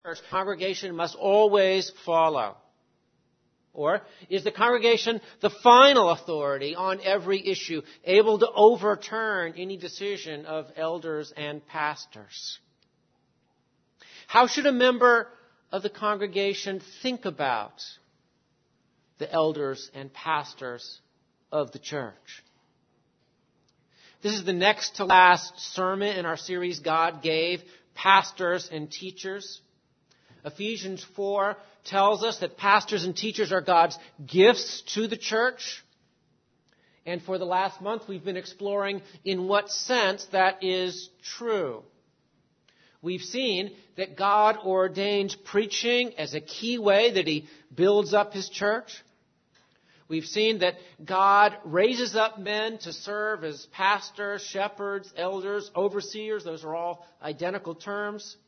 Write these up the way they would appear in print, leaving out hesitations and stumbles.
congregation must always follow? Or is the congregation the final authority on every issue, able to overturn any decision of elders and pastors? How should a member of the congregation think about the elders and pastors of the church? This is the next to last sermon in our series, God Gave Pastors and Teachers. Ephesians 4 tells us that pastors and teachers are God's gifts to the church. And for the last month, we've been exploring in what sense that is true. We've seen that God ordains preaching as a key way that He builds up His church. We've seen that God raises up men to serve as pastors, shepherds, elders, overseers. Those are all identical terms.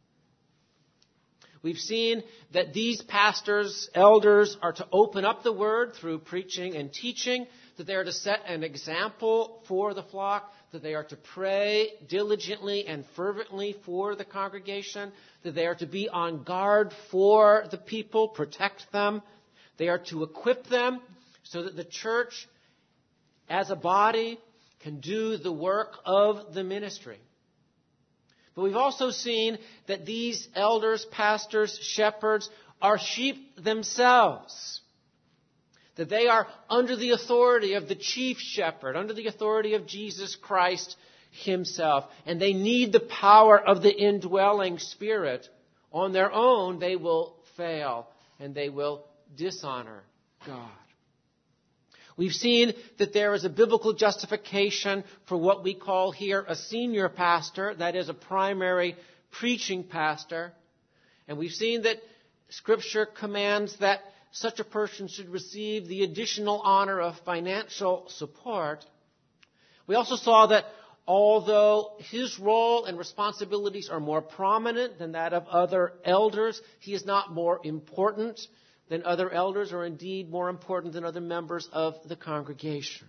We've seen that these pastors, elders, are to open up the Word through preaching and teaching, that they are to set an example for the flock, that they are to pray diligently and fervently for the congregation, that they are to be on guard for the people, protect them. They are to equip them so that the church, as a body, can do the work of the ministry. But we've also seen that these elders, pastors, shepherds are sheep themselves. That they are under the authority of the chief shepherd, under the authority of Jesus Christ Himself. And they need the power of the indwelling Spirit. On their own, they will fail and they will dishonor God. We've seen that there is a biblical justification for what we call here a senior pastor, that is a primary preaching pastor. And we've seen that Scripture commands that such a person should receive the additional honor of financial support. We also saw that although his role and responsibilities are more prominent than that of other elders, he is not more important than other elders, or indeed more important than other members of the congregation.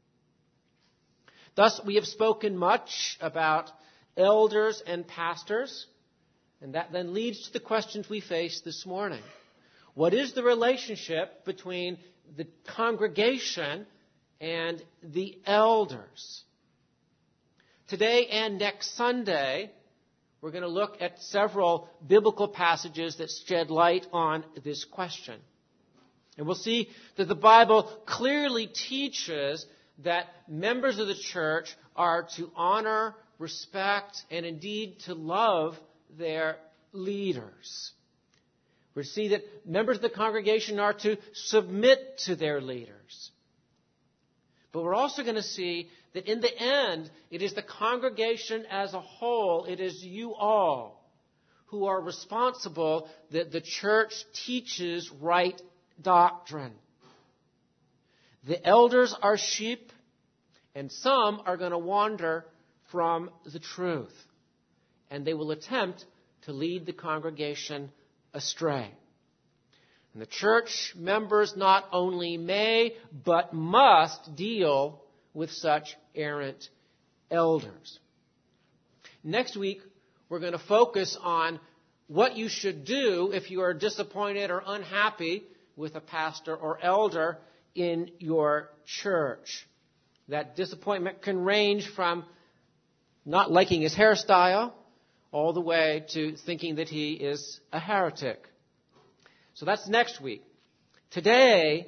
Thus, we have spoken much about elders and pastors, and that then leads to the questions we face this morning. What is the relationship between the congregation and the elders? Today and next Sunday, we're going to look at several biblical passages that shed light on this question. And we'll see that the Bible clearly teaches that members of the church are to honor, respect, and indeed to love their leaders. We see that members of the congregation are to submit to their leaders. But we're also going to see that in the end, it is the congregation as a whole, it is you all who are responsible that the church teaches right doctrine. The elders are sheep, and some are going to wander from the truth. And they will attempt to lead the congregation astray. And the church members not only may, but must deal with such errant elders. Next week, we're going to focus on what you should do if you are disappointed or unhappy with a pastor or elder in your church. That disappointment can range from not liking his hairstyle all the way to thinking that he is a heretic. So that's next week. Today,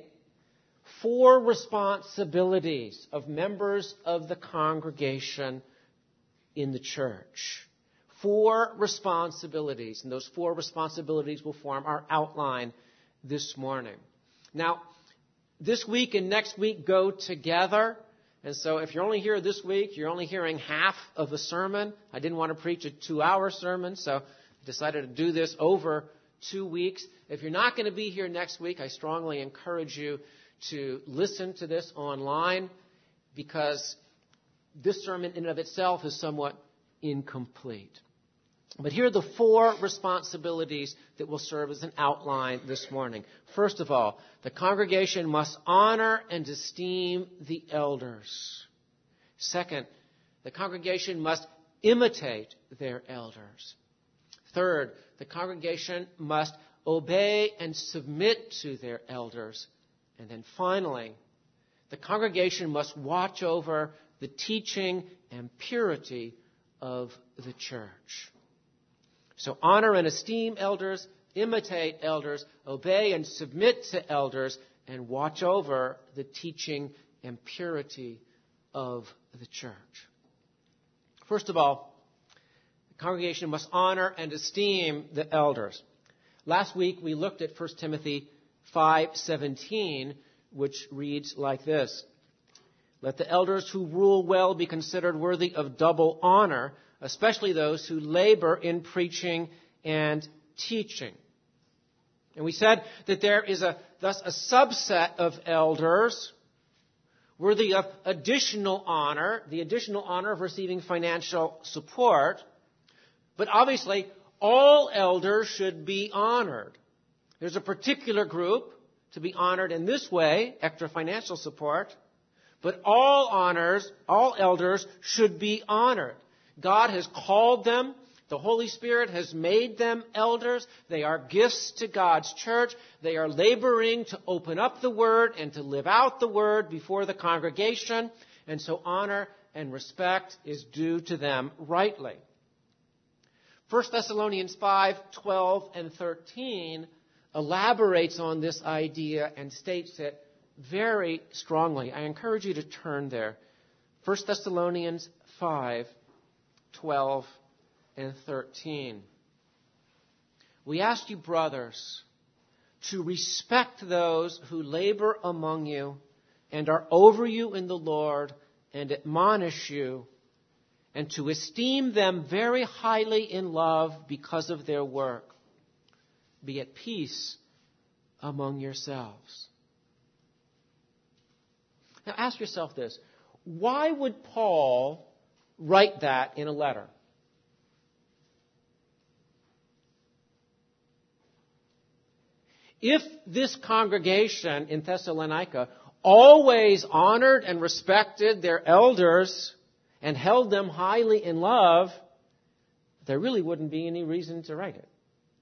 4 responsibilities of members of the congregation in the church. 4 responsibilities, and those 4 responsibilities will form our outline this morning. Now, this week and next week go together, and so if you're only here this week, you're only hearing half of a sermon. I didn't want to preach a 2-hour sermon, so I decided to do this over 2 weeks. If you're not going to be here next week, I strongly encourage you to listen to this online, because this sermon in and of itself is somewhat incomplete. But here are the 4 responsibilities that will serve as an outline this morning. First of all, the congregation must honor and esteem the elders. Second, the congregation must imitate their elders. Third, the congregation must obey and submit to their elders. And then finally, the congregation must watch over the teaching and purity of the church. So honor and esteem elders, imitate elders, obey and submit to elders, and watch over the teaching and purity of the church. First of all, the congregation must honor and esteem the elders. Last week we looked at 1 Timothy 5:17, which reads like this: "Let the elders who rule well be considered worthy of double honor, especially those who labor in preaching and teaching." And we said that there is thus a subset of elders worthy of additional honor, the additional honor of receiving financial support. But obviously, all elders should be honored. There's a particular group to be honored in this way, extra financial support. But all elders should be honored. God has called them. The Holy Spirit has made them elders. They are gifts to God's church. They are laboring to open up the Word and to live out the Word before the congregation. And so honor and respect is due to them rightly. 1 Thessalonians 5:12 and 13 elaborates on this idea and states it very strongly. I encourage you to turn there. 1 Thessalonians 5:12 and 13. "We ask you, brothers, to respect those who labor among you and are over you in the Lord and admonish you, and to esteem them very highly in love because of their work. Be at peace among yourselves." Now ask yourself this: why would Paul write that in a letter? If this congregation in Thessalonica always honored and respected their elders and held them highly in love, there really wouldn't be any reason to write it.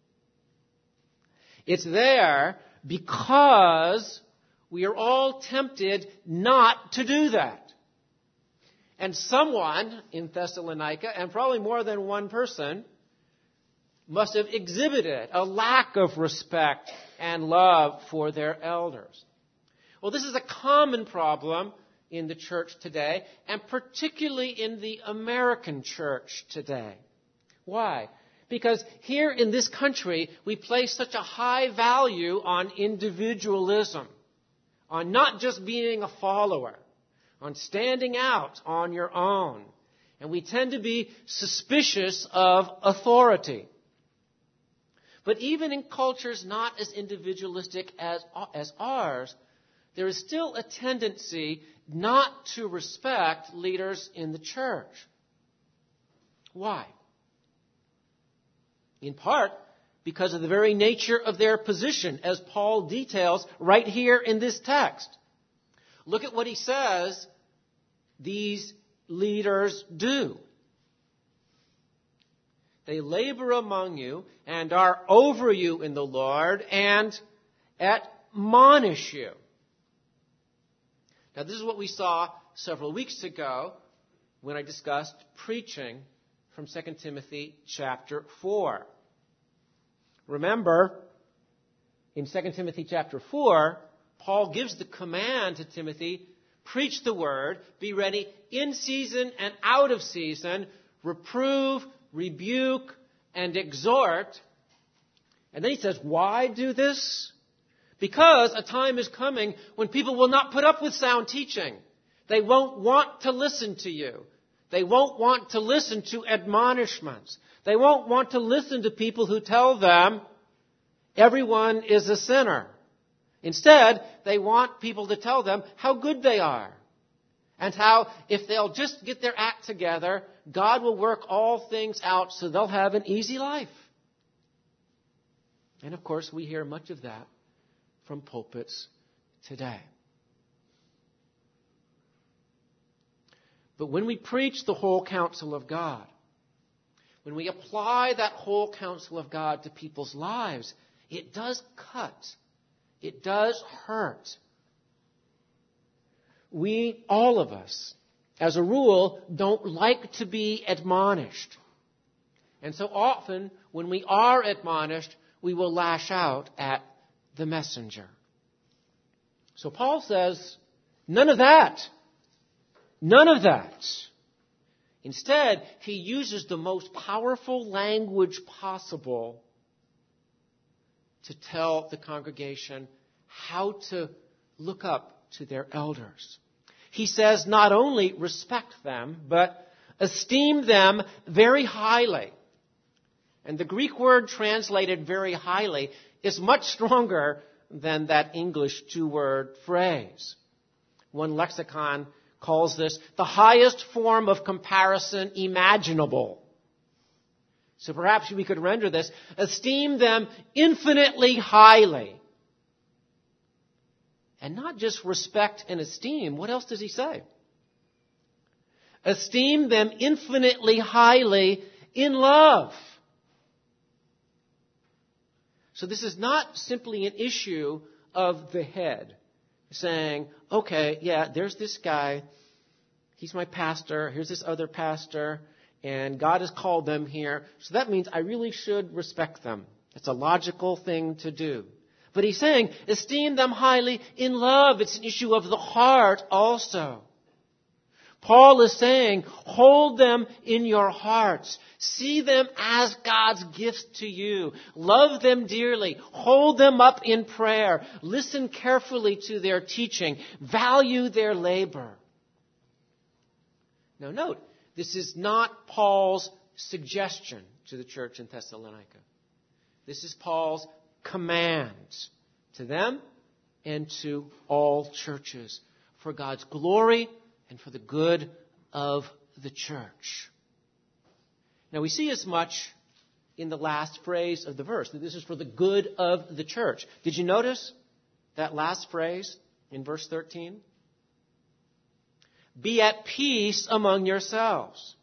It's there because we are all tempted not to do that. And someone in Thessalonica, and probably more than one person, must have exhibited a lack of respect and love for their elders. Well, this is a common problem in the church today, and particularly in the American church today. Why? Because here in this country, we place such a high value on individualism, on not just being a follower, on standing out on your own. And we tend to be suspicious of authority. But even in cultures not as individualistic as ours, there is still a tendency not to respect leaders in the church. Why? In part, because of the very nature of their position, as Paul details right here in this text. Look at what he says these leaders do. They labor among you and are over you in the Lord and admonish you. Now, this is what we saw several weeks ago when I discussed preaching from 2 Timothy chapter 4. Remember, in 2 Timothy chapter 4, Paul gives the command to Timothy, preach the word, be ready in season and out of season, reprove, rebuke, and exhort. And then he says, why do this? Because a time is coming when people will not put up with sound teaching. They won't want to listen to you. They won't want to listen to admonishments. They won't want to listen to people who tell them everyone is a sinner. Instead, they want people to tell them how good they are. And how, if they'll just get their act together, God will work all things out so they'll have an easy life. And of course, we hear much of that from pulpits today. But when we preach the whole counsel of God, when we apply that whole counsel of God to people's lives, it does cut. It does hurt. We, all of us, as a rule, don't like to be admonished. And so often, when we are admonished, we will lash out at the messenger. So Paul says, none of that. None of that. Instead, he uses the most powerful language possible to tell the congregation how to look up to their elders. He says not only respect them, but esteem them very highly. And the Greek word translated very highly is much stronger than that English two-word phrase. One lexicon calls this the highest form of comparison imaginable. So perhaps we could render this, esteem them infinitely highly. And not just respect and esteem. What else does he say? Esteem them infinitely highly in love. So this is not simply an issue of the head, saying, okay, yeah, there's this guy, he's my pastor, here's this other pastor, and God has called them here, so that means I really should respect them. It's a logical thing to do. But he's saying, esteem them highly in love. It's an issue of the heart also. Paul is saying, hold them in your hearts. See them as God's gifts to you. Love them dearly. Hold them up in prayer. Listen carefully to their teaching. Value their labor. Now note, this is not Paul's suggestion to the church in Thessalonica. This is Paul's command to them and to all churches for God's glory and for the good of the church. Now we see as much in the last phrase of the verse, that this is for the good of the church. Did you notice that last phrase in verse 13? Be at peace among yourselves.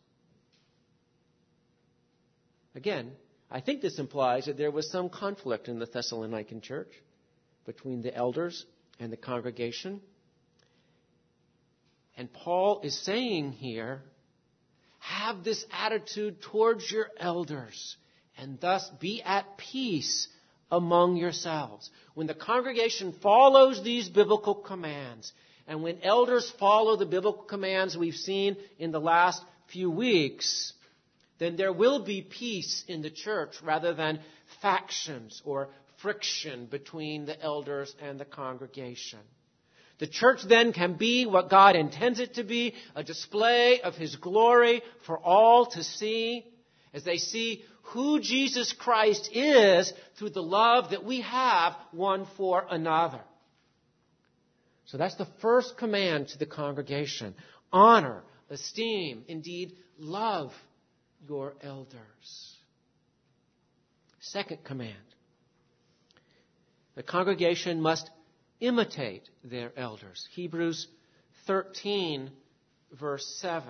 Again, I think this implies that there was some conflict in the Thessalonican church between the elders and the congregation. And Paul is saying here, have this attitude towards your elders and thus be at peace among yourselves. When the congregation follows these biblical commands, and when elders follow the biblical commands we've seen in the last few weeks, then there will be peace in the church rather than factions or friction between the elders and the congregation. The church then can be what God intends it to be, a display of His glory for all to see as they see who Jesus Christ is through the love that we have one for another. So that's the first command to the congregation. Honor, esteem, indeed, love your elders. Second command. The congregation must imitate their elders. Hebrews 13, verse 7.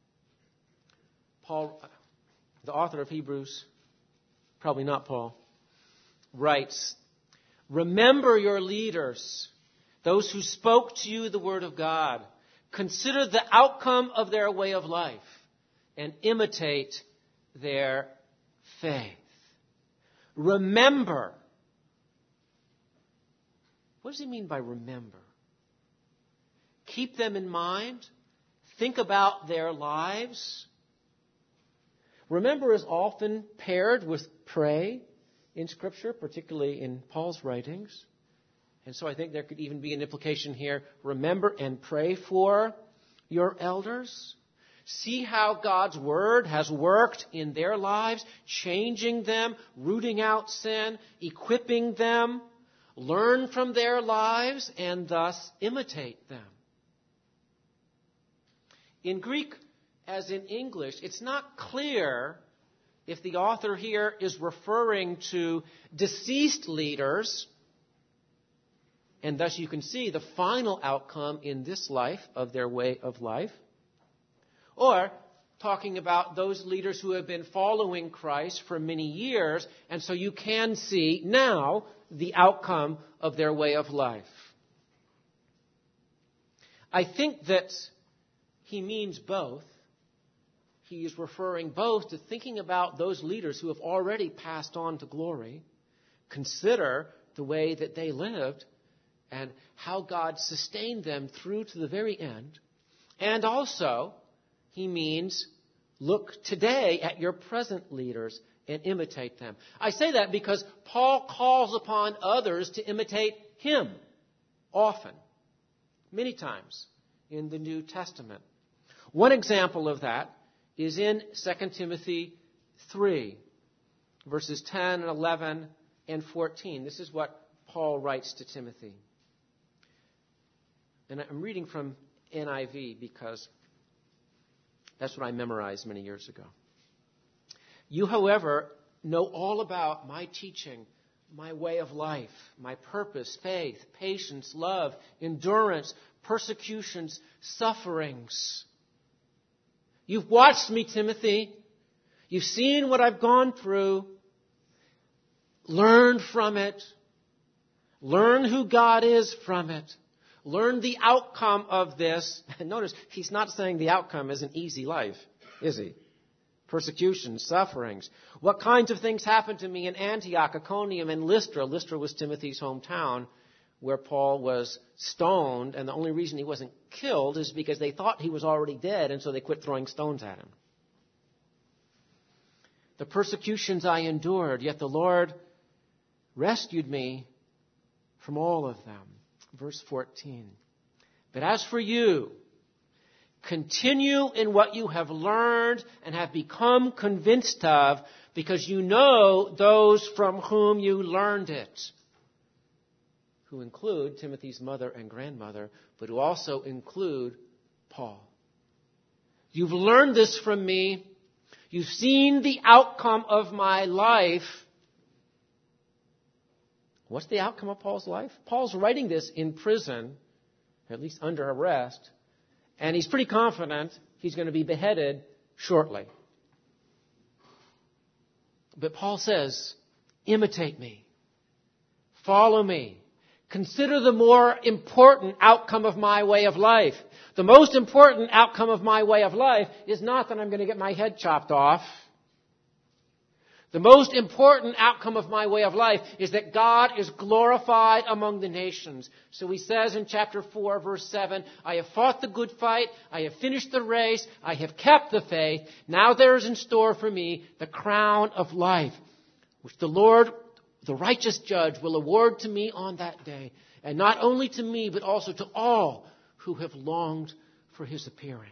Paul, the author of Hebrews, probably not Paul, writes, remember your leaders, those who spoke to you the word of God. Consider the outcome of their way of life and imitate their faith. Remember. What does he mean by remember? Keep them in mind. Think about their lives. Remember is often paired with pray in Scripture, particularly in Paul's writings. And so I think there could even be an implication here. Remember and pray for your elders. See how God's Word has worked in their lives, changing them, rooting out sin, equipping them. Learn from their lives and thus imitate them. In Greek, as in English, it's not clear if the author here is referring to deceased leaders, and thus you can see the final outcome in this life of their way of life, or talking about those leaders who have been following Christ for many years, and so you can see now the outcome of their way of life. I think that he means both. He is referring both to thinking about those leaders who have already passed on to glory, consider the way that they lived and how God sustained them through to the very end. And also, he means look today at your present leaders and imitate them. I say that because Paul calls upon others to imitate him often, many times in the New Testament. One example of that is in 2 Timothy 3, verses 10 and 11 and 14. This is what Paul writes to Timothy. And I'm reading from NIV because that's what I memorized many years ago. You, however, know all about my teaching, my way of life, my purpose, faith, patience, love, endurance, persecutions, sufferings. You've watched me, Timothy. You've seen what I've gone through. Learn from it. Learn who God is from it. Learn the outcome of this. And notice, he's not saying the outcome is an easy life, is he? Persecutions, sufferings. What kinds of things happened to me in Antioch, Iconium, and Lystra? Lystra was Timothy's hometown, where Paul was stoned, and the only reason he wasn't killed is because they thought he was already dead, and so they quit throwing stones at him. The persecutions I endured, yet the Lord rescued me from all of them. Verse 14. But as for you, continue in what you have learned and have become convinced of, because you know those from whom you learned it, who include Timothy's mother and grandmother, but who also include Paul. You've learned this from me. You've seen the outcome of my life. What's the outcome of Paul's life? Paul's writing this in prison, at least under arrest, and he's pretty confident he's going to be beheaded shortly. But Paul says, imitate me. Follow me. Consider the more important outcome of my way of life. The most important outcome of my way of life is not that I'm going to get my head chopped off. The most important outcome of my way of life is that God is glorified among the nations. So he says in chapter 4, verse 7, I have fought the good fight. I have finished the race. I have kept the faith. Now there is in store for me the crown of life, which the Lord, the righteous judge, will award to me on that day. And not only to me, but also to all who have longed for his appearing.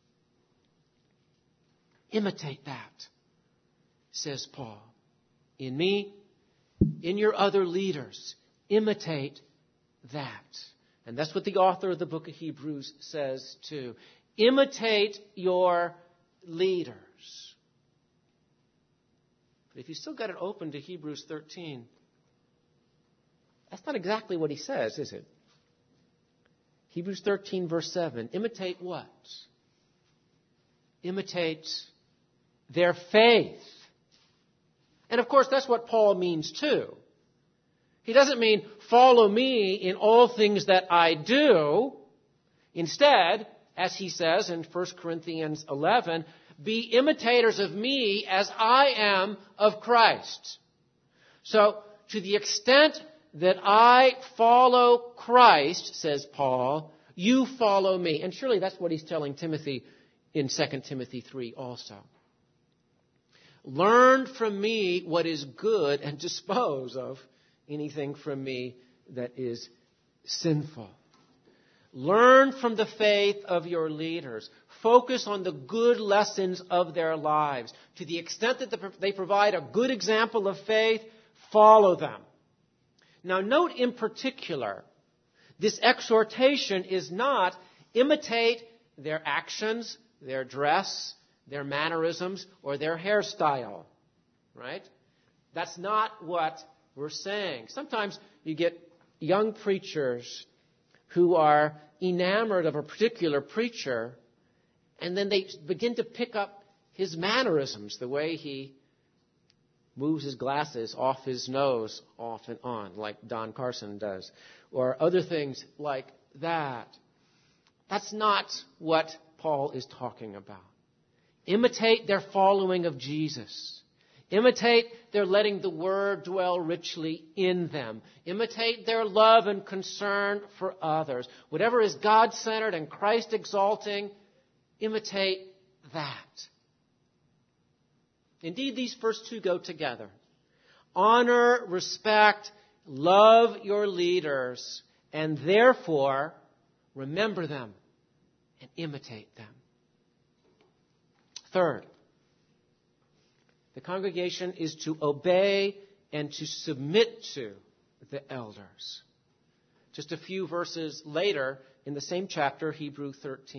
Imitate that, says Paul. In me, in your other leaders, imitate that. And that's what the author of the book of Hebrews says too. Imitate your leaders. But if you still got it open to Hebrews 13, that's not exactly what he says, is it? Hebrews 13, verse 7. Imitate what? Imitate their faith. And of course, that's what Paul means too. He doesn't mean follow me in all things that I do. Instead, as he says in 1 Corinthians 11, be imitators of me as I am of Christ. So, to the extent that I follow Christ, says Paul, you follow me. And surely that's what he's telling Timothy in 2 Timothy 3 also. Learn from me what is good and dispose of anything from me that is sinful. Learn from the faith of your leaders. Focus on the good lessons of their lives. To the extent that they provide a good example of faith, follow them. Now note in particular, this exhortation is not imitate their actions, their dress, their mannerisms, or their hairstyle, right? That's not what we're saying. Sometimes you get young preachers who are enamored of a particular preacher, And then they begin to pick up his mannerisms, the way he moves his glasses off his nose off and on, like Don Carson does, or other things like that. That's not what Paul is talking about. Imitate their following of Jesus. Imitate their letting the Word dwell richly in them. Imitate their love and concern for others. Whatever is God-centered and Christ-exalting, imitate that. Indeed, these first two go together. Honor, respect, love your leaders, and therefore remember them and imitate them. Third, the congregation is to obey and to submit to the elders. Just a few verses later in the same chapter, Hebrews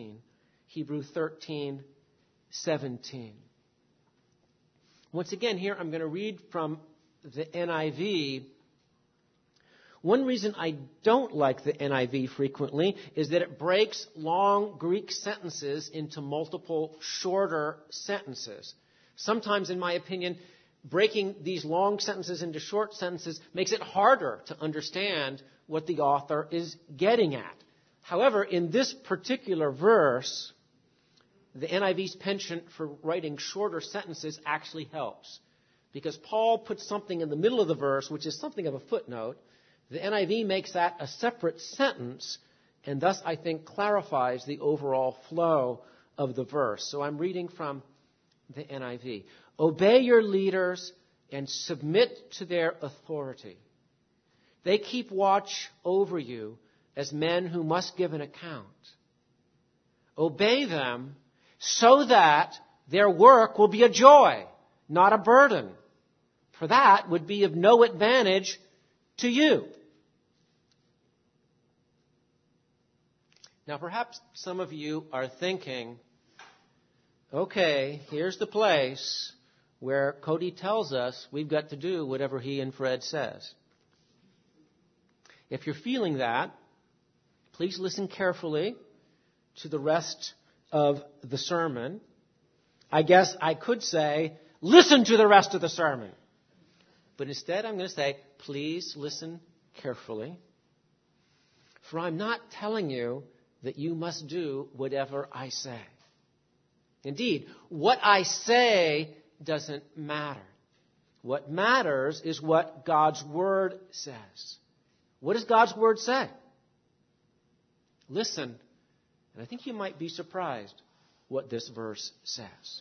13:17. Once again, here I'm going to read from the NIV. One reason I don't like the NIV frequently is that it breaks long Greek sentences into multiple shorter sentences. Sometimes, in my opinion, breaking these long sentences into short sentences makes it harder to understand what the author is getting at. However, in this particular verse, the NIV's penchant for writing shorter sentences actually helps. Because Paul puts something in the middle of the verse, which is something of a footnote. The NIV makes that a separate sentence, and thus, I think, clarifies the overall flow of the verse. So I'm reading from the NIV. Obey your leaders and submit to their authority. They keep watch over you as men who must give an account. Obey them so that their work will be a joy, not a burden. For that would be of no advantage to you. Now, perhaps some of you are thinking, okay, here's the place where Cody tells us we've got to do whatever he and Fred says. If you're feeling that, please listen carefully to the rest of the sermon. I guess I could say, listen to the rest of the sermon. But instead I'm going to say, please listen carefully. For I'm not telling you that you must do whatever I say. Indeed, what I say doesn't matter. What matters is what God's Word says. What does God's Word say? Listen, and I think you might be surprised what this verse says.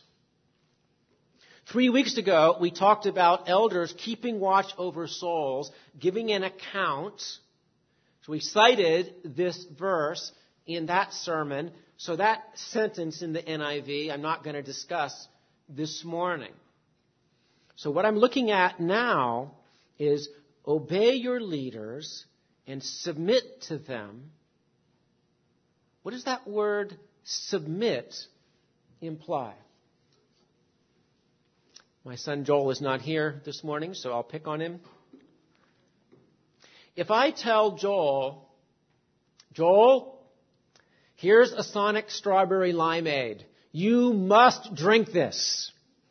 3 weeks ago, we talked about elders keeping watch over souls, giving an account. So we cited this verse in that sermon. So that sentence in the NIV, I'm not going to discuss this morning. So what I'm looking at now is obey your leaders and submit to them. What does that word submit imply? My son Joel is not here this morning, so I'll pick on him. If I tell Joel, here's a Sonic strawberry limeade. You must drink this.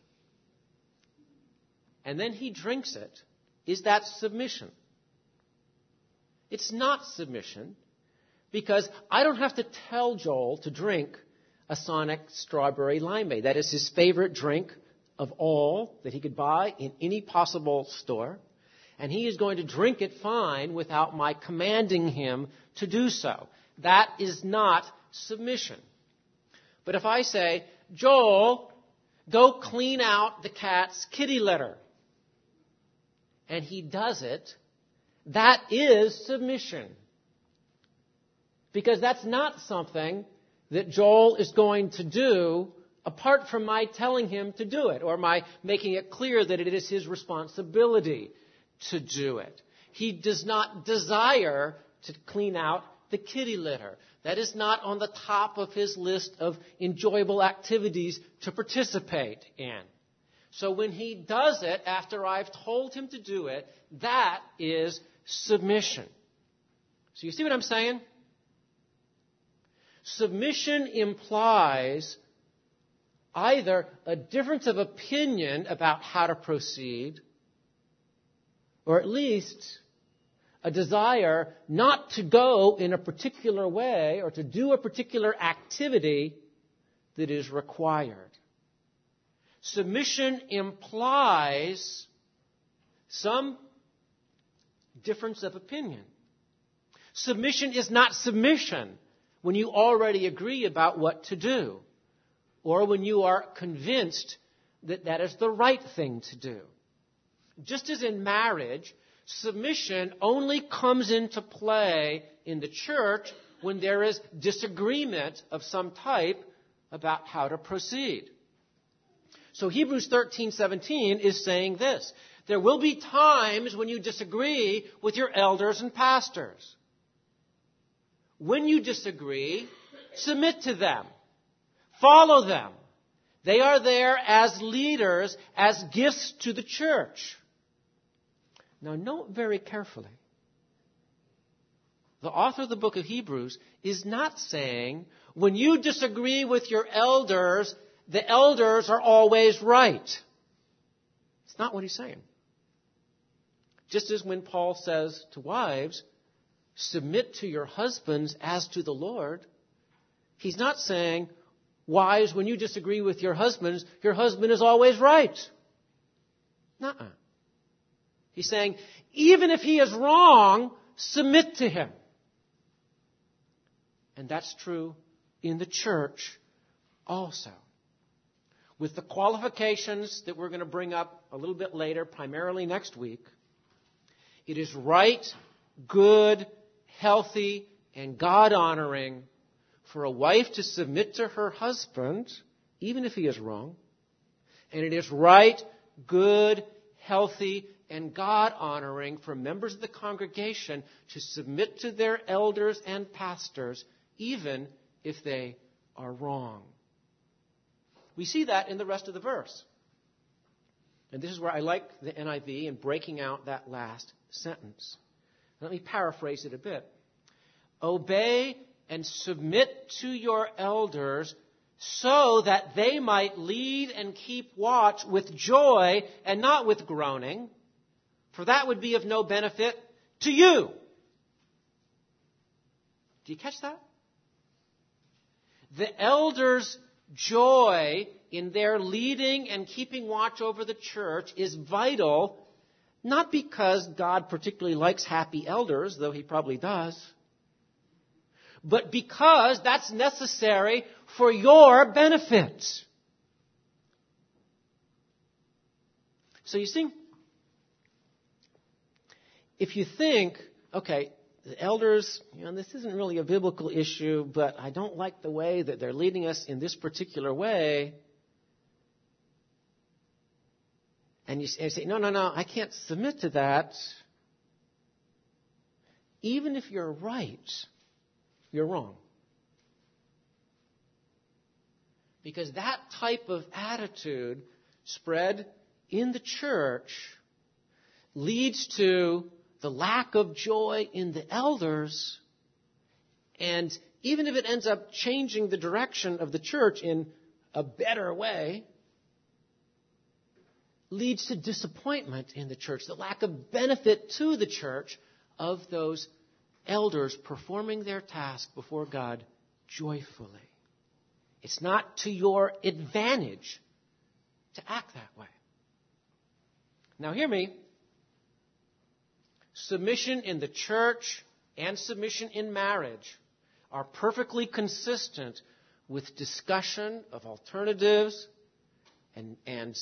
And then he drinks it. Is that submission? It's not submission, because I don't have to tell Joel to drink a Sonic strawberry limeade. That is his favorite drink of all that he could buy in any possible store. And he is going to drink it fine without my commanding him to do so. That is not submission. But if I say, Joel, go clean out the cat's kitty litter, and he does it, that is submission. Because that's not something that Joel is going to do apart from my telling him to do it, or my making it clear that it is his responsibility to do it. He does not desire to clean out the kitty litter. That is not on the top of his list of enjoyable activities to participate in. So when he does it after I've told him to do it, that is submission. So you see what I'm saying? Submission implies either a difference of opinion about how to proceed, or at least a desire not to go in a particular way or to do a particular activity that is required. Submission implies some difference of opinion. Submission is not submission when you already agree about what to do, or when you are convinced that that is the right thing to do. Just as in marriage, submission only comes into play in the church when there is disagreement of some type about how to proceed. So Hebrews 13:17 is saying this: there will be times when you disagree with your elders and pastors. When you disagree, submit to them. Follow them. They are there as leaders, as gifts to the church. Now, note very carefully. The author of the book of Hebrews is not saying when you disagree with your elders, the elders are always right. It's not what he's saying. Just as when Paul says to wives, submit to your husbands as to the Lord, he's not saying, wives, when you disagree with your husband is always right. Nuh-uh. He's saying, even if he is wrong, submit to him. And that's true in the church also. With the qualifications that we're going to bring up a little bit later, primarily next week, it is right, good, healthy, and God-honoring for a wife to submit to her husband, even if he is wrong. And it is right, good, healthy, and God-honoring for members of the congregation to submit to their elders and pastors, even if they are wrong. We see that in the rest of the verse. And this is where I like the NIV in breaking out that last sentence. Let me paraphrase it a bit. Obey and submit to your elders so that they might lead and keep watch with joy and not with groaning, for that would be of no benefit to you. Do you catch that? The elders' joy in their leading and keeping watch over the church is vital, not because God particularly likes happy elders, though he probably does, but because that's necessary for your benefit. So you see, if you think, okay, the elders, this isn't really a biblical issue, but I don't like the way that they're leading us in this particular way. And you say, no, I can't submit to that. Even if you're right, you're wrong. Because that type of attitude spread in the church leads to the lack of joy in the elders, and even if it ends up changing the direction of the church in a better way, leads to disappointment in the church, the lack of benefit to the church of those elders performing their task before God joyfully. It's not to your advantage to act that way. Now hear me. Submission in the church and submission in marriage are perfectly consistent with discussion of alternatives and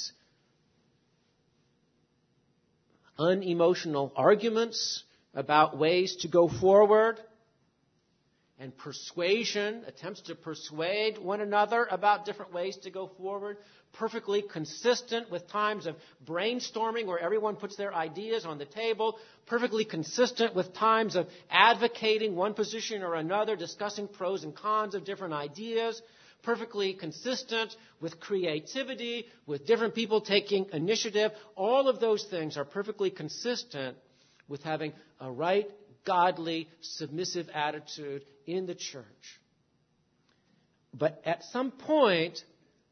unemotional arguments about ways to go forward, and persuasion, attempts to persuade one another about different ways to go forward, perfectly consistent with times of brainstorming where everyone puts their ideas on the table, perfectly consistent with times of advocating one position or another, discussing pros and cons of different ideas, perfectly consistent with creativity, with different people taking initiative. All of those things are perfectly consistent with having a right, godly, submissive attitude in the church. But at some point,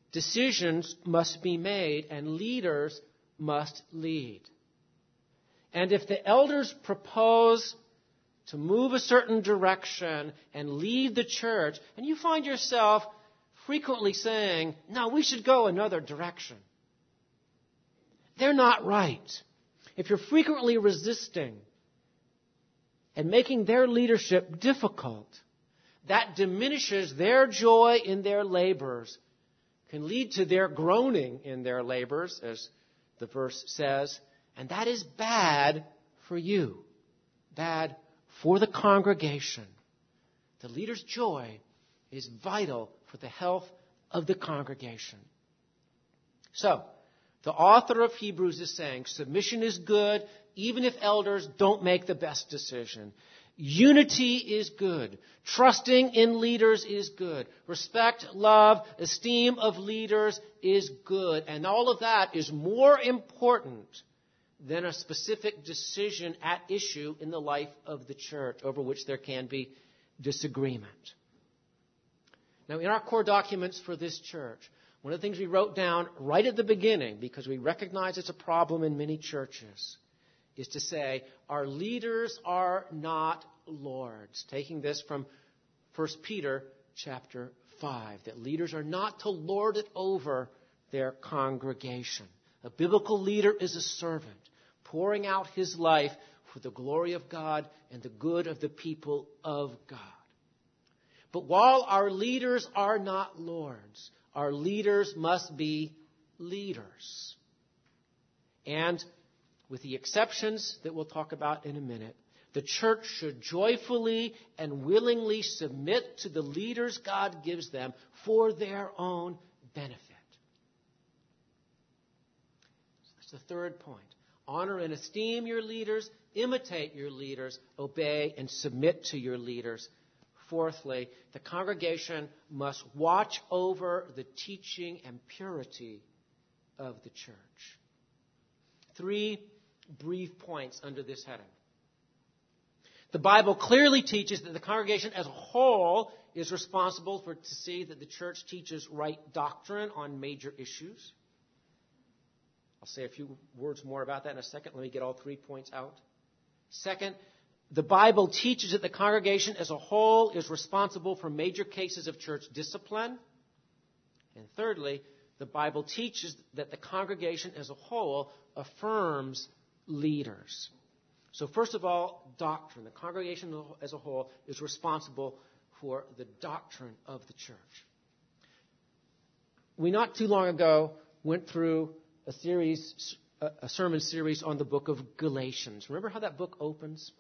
decisions must be made and leaders must lead. And if the elders propose to move a certain direction and lead the church, and you find yourself frequently saying, no, we should go another direction, they're not right. If you're frequently resisting and making their leadership difficult, that diminishes their joy in their labors, can lead to their groaning in their labors, as the verse says, and that is bad for you, bad for the congregation. The leader's joy is vital for the health of the congregation. So, the author of Hebrews is saying submission is good, even if elders don't make the best decision. Unity is good. Trusting in leaders is good. Respect, love, esteem of leaders is good. And all of that is more important than a specific decision at issue in the life of the church over which there can be disagreement. Now, in our core documents for this church, one of the things we wrote down right at the beginning, because we recognize it's a problem in many churches, is to say, our leaders are not lords. Taking this from 1 Peter chapter 5, that leaders are not to lord it over their congregation. A biblical leader is a servant, pouring out his life for the glory of God and the good of the people of God. But while our leaders are not lords, our leaders must be leaders. And with the exceptions that we'll talk about in a minute, the church should joyfully and willingly submit to the leaders God gives them for their own benefit. So that's the third point. Honor and esteem your leaders, imitate your leaders, obey and submit to your leaders. Fourthly, the congregation must watch over the teaching and purity of the church. 3 brief points under this heading. The Bible clearly teaches that the congregation as a whole is responsible to see that the church teaches right doctrine on major issues. I'll say a few words more about that in a second. Let me get all 3 points out. Second, the Bible teaches that the congregation as a whole is responsible for major cases of church discipline. And thirdly, the Bible teaches that the congregation as a whole affirms leaders. So first of all, doctrine. The congregation as a whole is responsible for the doctrine of the church. We not too long ago went through a sermon series on the book of Galatians. Remember how that book opens?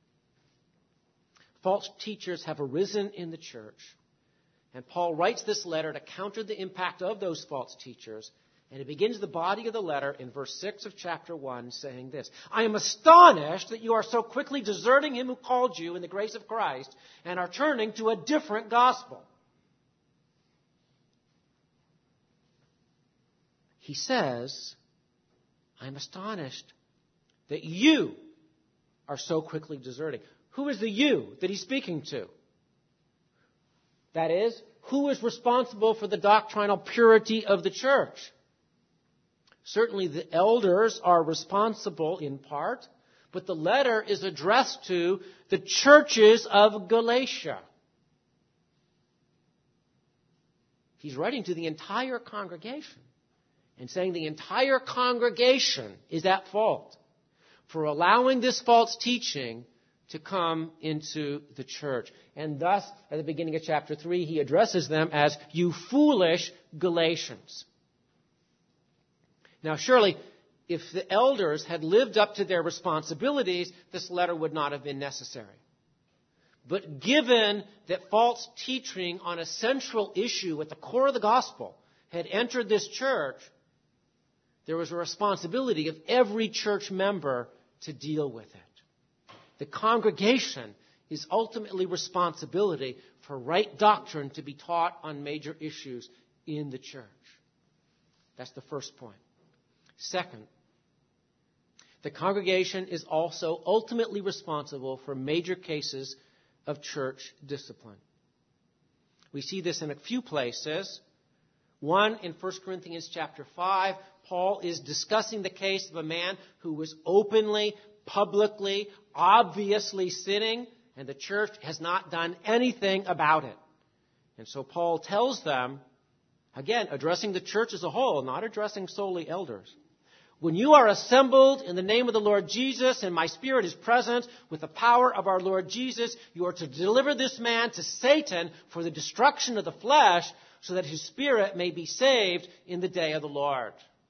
False teachers have arisen in the church. And Paul writes this letter to counter the impact of those false teachers. And he begins the body of the letter in verse 6 of chapter 1 saying this: I am astonished that you are so quickly deserting him who called you in the grace of Christ and are turning to a different gospel. He says, I am astonished that you are so quickly deserting. Who is the you that he's speaking to? That is, who is responsible for the doctrinal purity of the church? Certainly the elders are responsible in part, but the letter is addressed to the churches of Galatia. He's writing to the entire congregation and saying the entire congregation is at fault for allowing this false teaching to come into the church. And thus, at the beginning of chapter 3, he addresses them as, you foolish Galatians. Now, surely, if the elders had lived up to their responsibilities, this letter would not have been necessary. But given that false teaching on a central issue at the core of the gospel had entered this church, there was a responsibility of every church member to deal with it. The congregation is ultimately responsibility for right doctrine to be taught on major issues in the church. That's the first point. Second, the congregation is also ultimately responsible for major cases of church discipline. We see this in a few places One, in 1 Corinthians chapter 5, Paul is discussing the case of a man who was openly, publicly, obviously sinning, and the church has not done anything about it. And so Paul tells them, again, addressing the church as a whole, not addressing solely elders, when you are assembled in the name of the Lord Jesus and my Spirit is present with the power of our Lord Jesus, you are to deliver this man to Satan for the destruction of the flesh so that his spirit may be saved in the day of the Lord.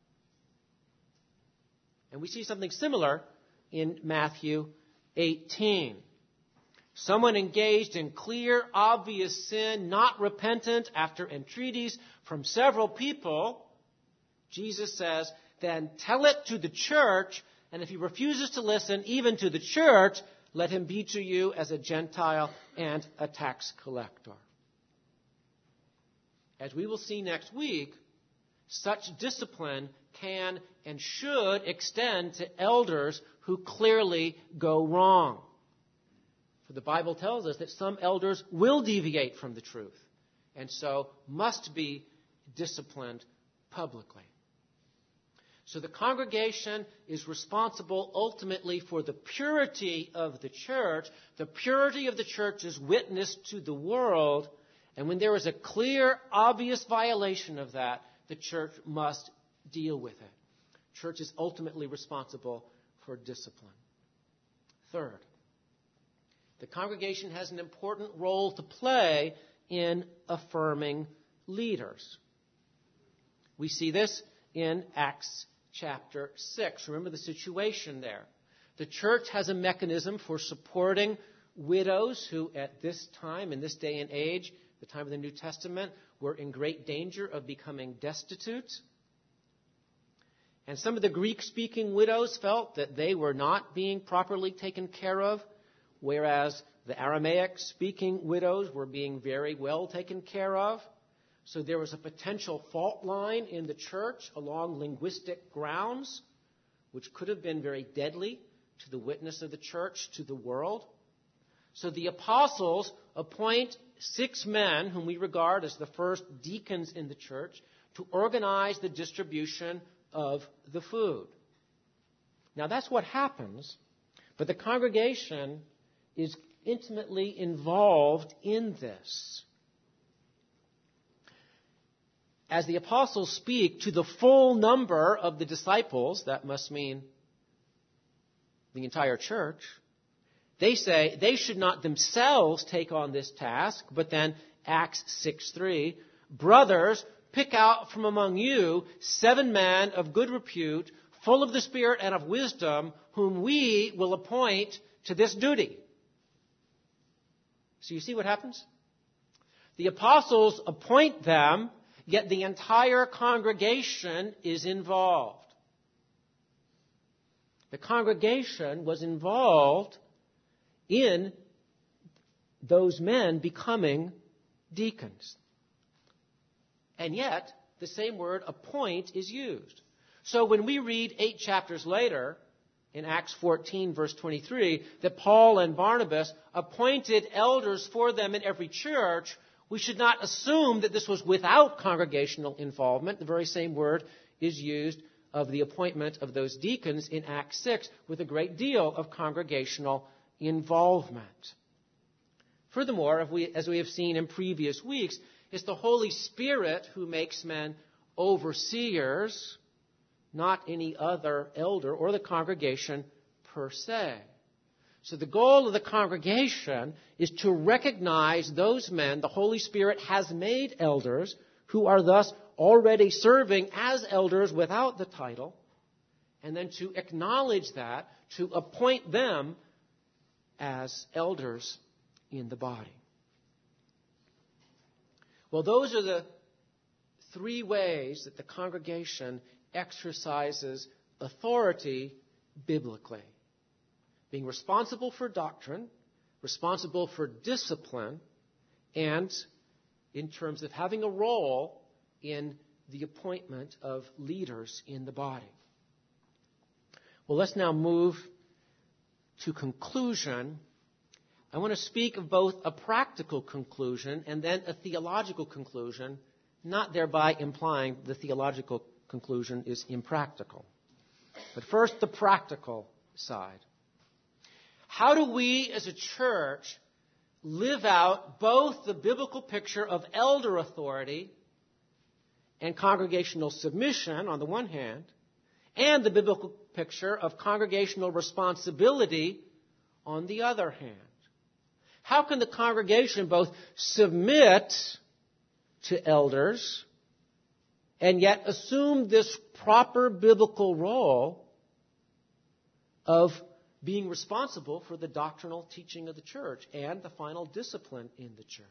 And we see something similar in Matthew 18. Someone engaged in clear, obvious sin, not repentant after entreaties from several people, Jesus says, then tell it to the church, and if he refuses to listen, even to the church, let him be to you as a Gentile and a tax collector. As we will see next week, such discipline can and should extend to elders who clearly go wrong. For the Bible tells us that some elders will deviate from the truth, and so must be disciplined publicly. So the congregation is responsible ultimately for the purity of the church. The purity of the church is witnessed to the world. And when there is a clear, obvious violation of that, the church must deal with it. Church is ultimately responsible for discipline. Third, the congregation has an important role to play in affirming leaders. We see this in Acts chapter 6. Remember the situation there. The church has a mechanism for supporting widows who at this time, in this day and age, the time of the New Testament, were in great danger of becoming destitute. And some of the Greek-speaking widows felt that they were not being properly taken care of, whereas the Aramaic-speaking widows were being very well taken care of. So there was a potential fault line in the church along linguistic grounds, which could have been very deadly to the witness of the church to the world. So the apostles appoint 6 men, whom we regard as the first deacons in the church, to organize the distribution of the food. Now that's what happens, but the congregation is intimately involved in this. As the apostles speak to the full number of the disciples, that must mean the entire church, they say they should not themselves take on this task, but then Acts 6:3, brothers, pick out from among you 7 men of good repute, full of the Spirit and of wisdom, whom we will appoint to this duty. So you see what happens? The apostles appoint them, yet the entire congregation is involved. The congregation was involved in those men becoming deacons. And yet, the same word appoint is used. So when we read 8 chapters later, in Acts 14, verse 23, that Paul and Barnabas appointed elders for them in every church, we should not assume that this was without congregational involvement. The very same word is used of the appointment of those deacons in Acts 6 with a great deal of congregational involvement. Furthermore, as we have seen in previous weeks, it's the Holy Spirit who makes men overseers, not any other elder or the congregation per se. So the goal of the congregation is to recognize those men the Holy Spirit has made elders, who are thus already serving as elders without the title, and then to acknowledge that, to appoint them as elders in the body. Well, those are the 3 ways that the congregation exercises authority biblically. Being responsible for doctrine, responsible for discipline, and in terms of having a role in the appointment of leaders in the body. Well, let's now move to conclusion. I want to speak of both a practical conclusion and then a theological conclusion not thereby implying the theological conclusion is impractical. But first, the practical side. How do we as a church live out both the biblical picture of elder authority and congregational submission on the one hand, and the biblical picture of congregational responsibility on the other hand? How can the congregation both submit to elders and yet assume this proper biblical role of being responsible for the doctrinal teaching of the church and the final discipline in the church?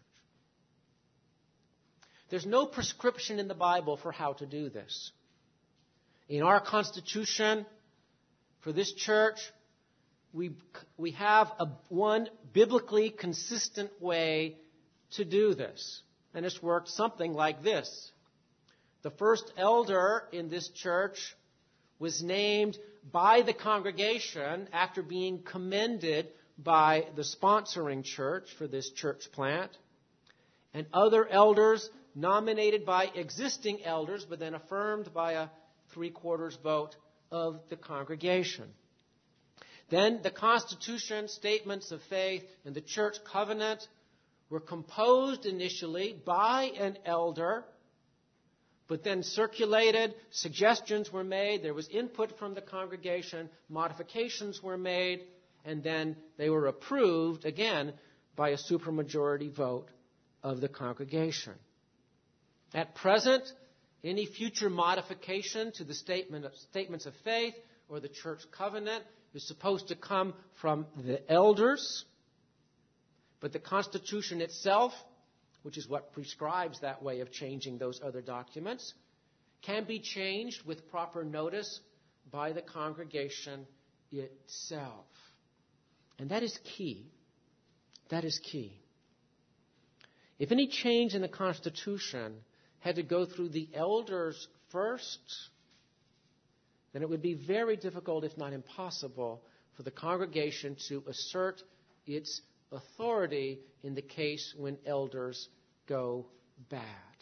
There's no prescription in the Bible for how to do this. In our constitution for this church, we have one biblically consistent way to do this. And it's worked something like this. The first elder in this church was named by the congregation after being commended by the sponsoring church for this church plant. And other elders nominated by existing elders, but then affirmed by a 3/4 vote of the congregation. Then the Constitution, statements of faith, and the church covenant were composed initially by an elder, but then circulated, suggestions were made, there was input from the congregation, modifications were made, and then they were approved, again, by a supermajority vote of the congregation. At present, any future modification to the statements of faith or the church covenant is supposed to come from the elders, but the Constitution itself, which is what prescribes that way of changing those other documents, can be changed with proper notice by the congregation itself. And that is key. That is key. If any change in the Constitution had to go through the elders first, then it would be very difficult, if not impossible, for the congregation to assert its authority in the case when elders go bad.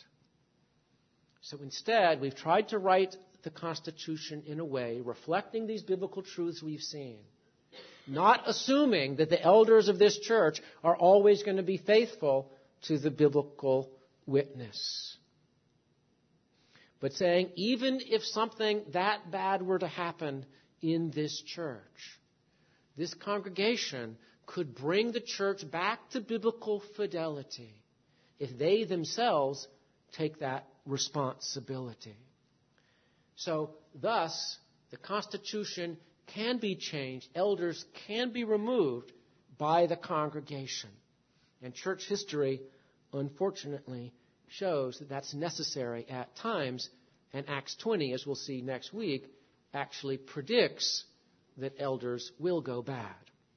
So instead, we've tried to write the Constitution in a way reflecting these biblical truths we've seen, not assuming that the elders of this church are always going to be faithful to the biblical witness, but saying even if something that bad were to happen in this church, this congregation could bring the church back to biblical fidelity if they themselves take that responsibility. So, thus, the Constitution can be changed, elders can be removed by the congregation. And church history, unfortunately, shows that that's necessary at times, and Acts 20, as we'll see next week, actually predicts that elders will go bad.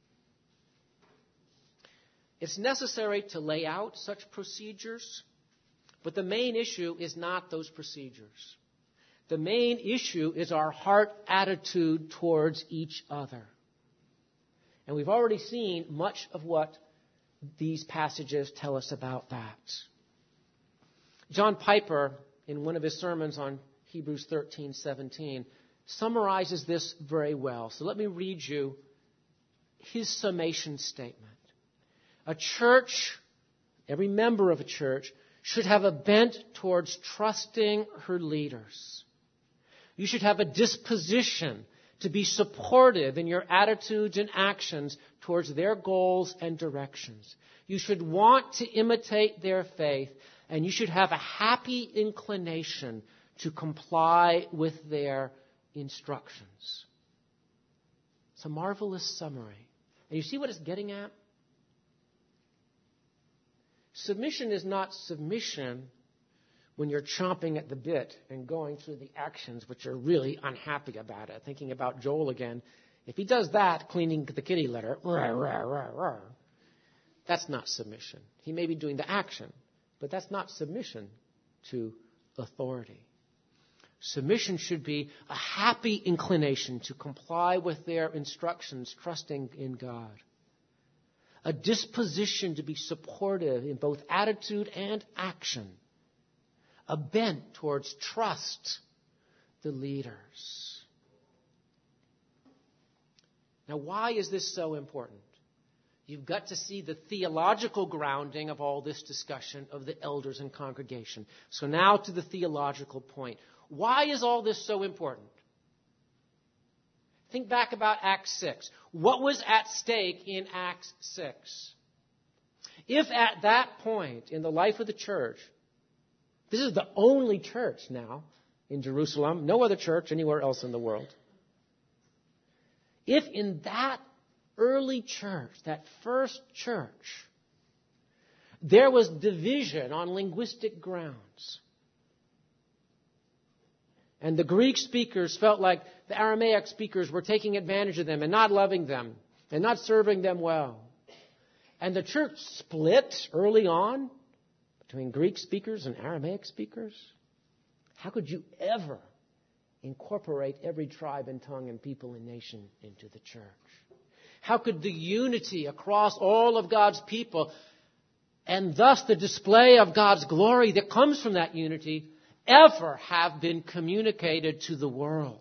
It's necessary to lay out such procedures, but the main issue is not those procedures. The main issue is our heart attitude towards each other. And we've already seen much of what these passages tell us about that. John Piper, in one of his sermons on Hebrews 13:17, summarizes this very well. So let me read you his summation statement. A church, every member of a church, should have a bent towards trusting her leaders. You should have a disposition to be supportive in your attitudes and actions towards their goals and directions. You should want to imitate their faith, and you should have a happy inclination to comply with their instructions. It's a marvelous summary. And you see what it's getting at? Submission is not submission when you're chomping at the bit and going through the actions but you're really unhappy about it. Thinking about Joel again. If he does that, cleaning the kitty litter, rah, rah, rah, rah, that's not submission. He may be doing the action, but that's not submission to authority. Submission should be a happy inclination to comply with their instructions, trusting in God. A disposition to be supportive in both attitude and action. a bent towards trust the leaders. Now, why is this so important? You've got to see the theological grounding of all this discussion of the elders and congregation. So now to the theological point. Why is all this so important? Think back about Acts 6. What was at stake in Acts 6? If at that point in the life of the church, this is the only church now in Jerusalem, no other church anywhere else in the world. If in that early church, that first church, there was division on linguistic grounds, and the Greek speakers felt like the Aramaic speakers were taking advantage of them and not loving them and not serving them well, and the church split early on between Greek speakers and Aramaic speakers, how could you ever incorporate every tribe and tongue and people and nation into the church? How could the unity across all of God's people and thus the display of God's glory that comes from that unity ever have been communicated to the world?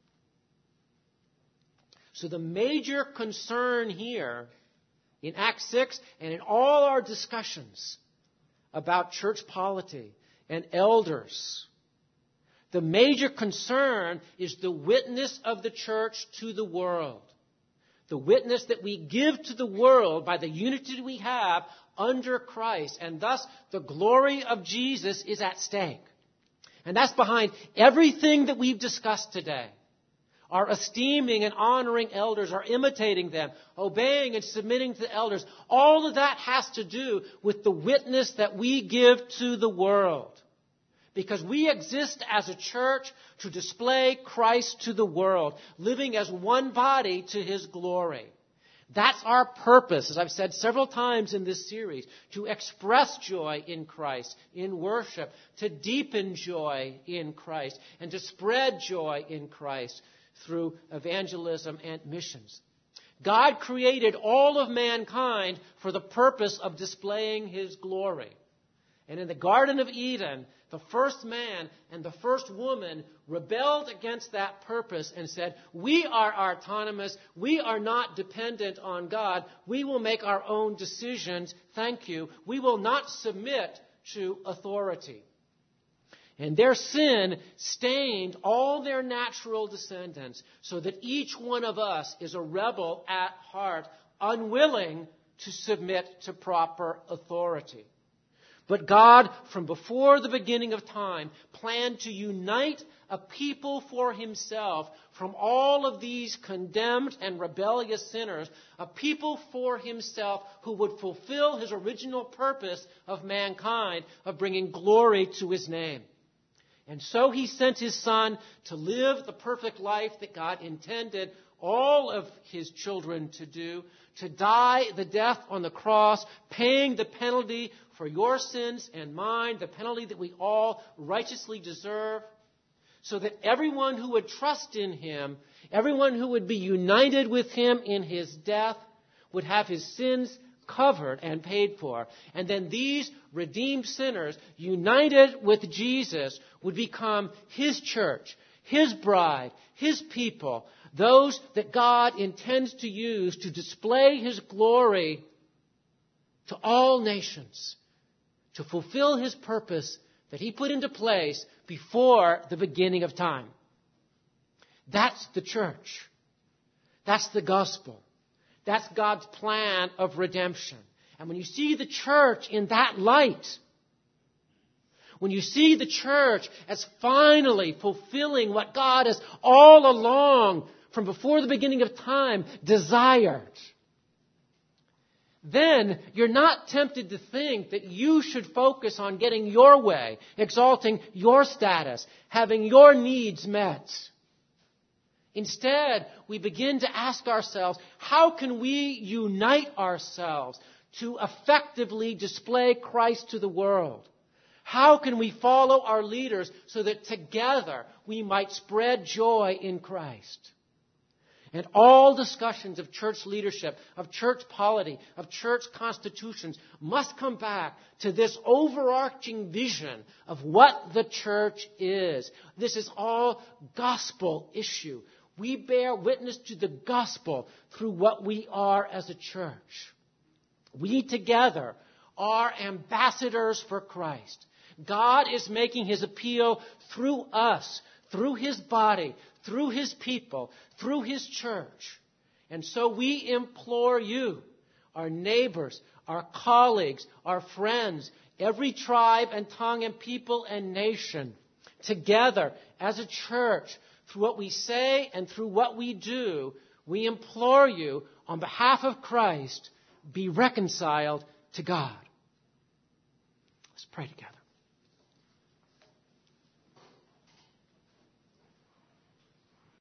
So the major concern here in Acts 6 and in all our discussions about church polity and elders, the major concern is the witness of the church to the world. The witness that we give to the world by the unity we have under Christ. And thus, the glory of Jesus is at stake. And that's behind everything that we've discussed today. Our esteeming and honoring elders, our imitating them, obeying and submitting to the elders. All of that has to do with the witness that we give to the world. Because we exist as a church to display Christ to the world, living as one body to His glory. That's our purpose, as I've said several times in this series, to express joy in Christ, in worship, to deepen joy in Christ, and to spread joy in Christ through evangelism and missions. God created all of mankind for the purpose of displaying His glory. And in the Garden of Eden, the first man and the first woman rebelled against that purpose and said, we are autonomous. We are not dependent on God. We will make our own decisions. Thank you. We will not submit to authority. And their sin stained all their natural descendants so that each one of us is a rebel at heart, unwilling to submit to proper authority. But God, from before the beginning of time, planned to unite a people for Himself from all of these condemned and rebellious sinners, a people for Himself who would fulfill His original purpose of mankind, of bringing glory to His name. And so He sent His Son to live the perfect life that God intended all of His children to do, to die the death on the cross, paying the penalty for your sins and mine, the penalty that we all righteously deserve, so that everyone who would trust in Him, everyone who would be united with Him in His death, would have his sins covered and paid for. And then these redeemed sinners, united with Jesus, would become His church, His bride, His people, those that God intends to use to display His glory to all nations, to fulfill His purpose that He put into place before the beginning of time. That's the church. That's the gospel. That's God's plan of redemption. And when you see the church in that light, when you see the church as finally fulfilling what God has all along, from before the beginning of time, desired, then you're not tempted to think that you should focus on getting your way, exalting your status, having your needs met. Instead, we begin to ask ourselves, how can we unite ourselves to effectively display Christ to the world? How can we follow our leaders so that together we might spread joy in Christ? And all discussions of church leadership, of church polity, of church constitutions must come back to this overarching vision of what the church is. This is all gospel issue. We bear witness to the gospel through what we are as a church. We together are ambassadors for Christ. God is making his appeal through us, through his body, through his people, through his church. And so we implore you, our neighbors, our colleagues, our friends, every tribe and tongue and people and nation, together as a church, through what we say and through what we do, we implore you, on behalf of Christ, be reconciled to God. Let's pray together.